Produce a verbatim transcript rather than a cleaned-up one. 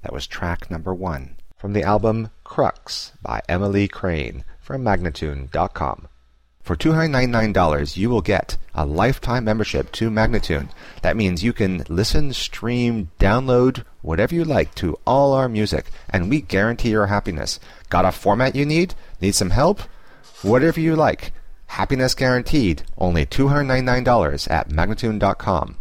That was track number one from the album Crux by Emily Crane from Magnatune dot com. For two hundred ninety-nine dollars, you will get a lifetime membership to Magnatune. That means you can listen, stream, download, whatever you like to all our music, and we guarantee your happiness. Got a format you need? Need some help? Whatever you like. Happiness guaranteed. Only two hundred ninety-nine dollars at Magnatune dot com.